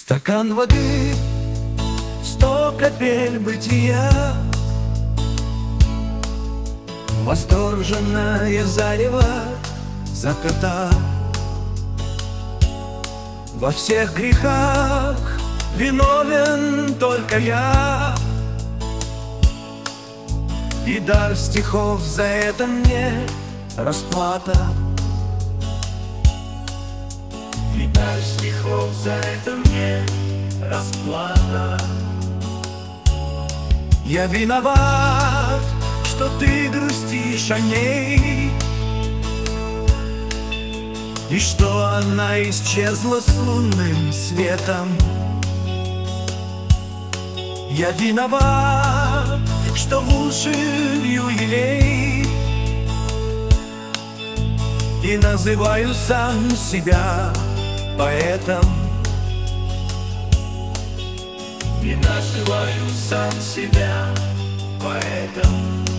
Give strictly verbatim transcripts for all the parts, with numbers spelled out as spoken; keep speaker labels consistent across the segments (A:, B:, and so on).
A: Стакан воды, сто капель бытия, восторженное зарево заката. Во всех грехах виновен только я, и дар стихов за это мне расплата. И дар стихов за это мне расплата. Я виноват, что ты грустишь о ней, и что она исчезла с лунным светом. Я виноват, что в уши лью елей и называю сам себя поэтом. И называю сам себя поэтом.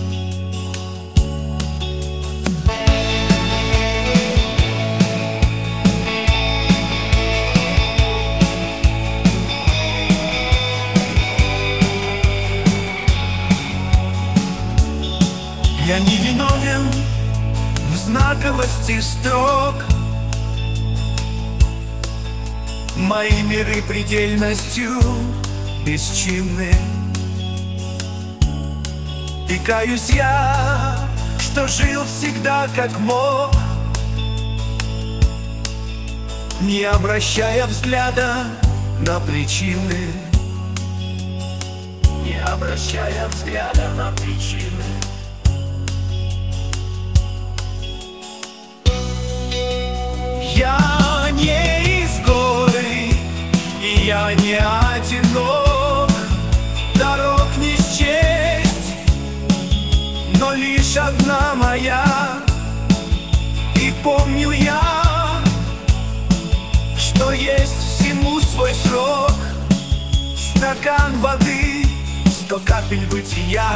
A: Я не виновен в знаковости строк, мои миры предельностью бесчинны. И каюсь я, что жил всегда как мог, не обращая взгляда на причины, не обращая взгляда на причины. Я не изгой, и я не одинок, дорог не счесть, но лишь одна моя. И помню я, что есть всему свой срок. Стакан воды, сто капель бытия.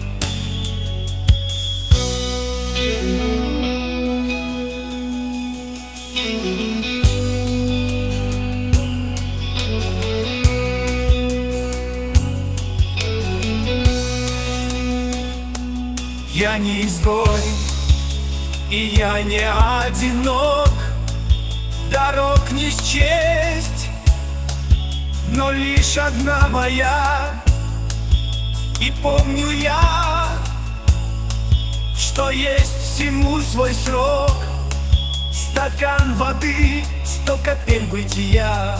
A: Я не изгой, и я не одинок, дорог не счесть, но лишь одна моя. И помню я, что есть всему свой срок. Стакан воды, сто капель бытия,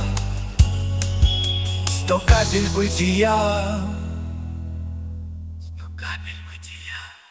A: сто капель бытия, сто капель бытия.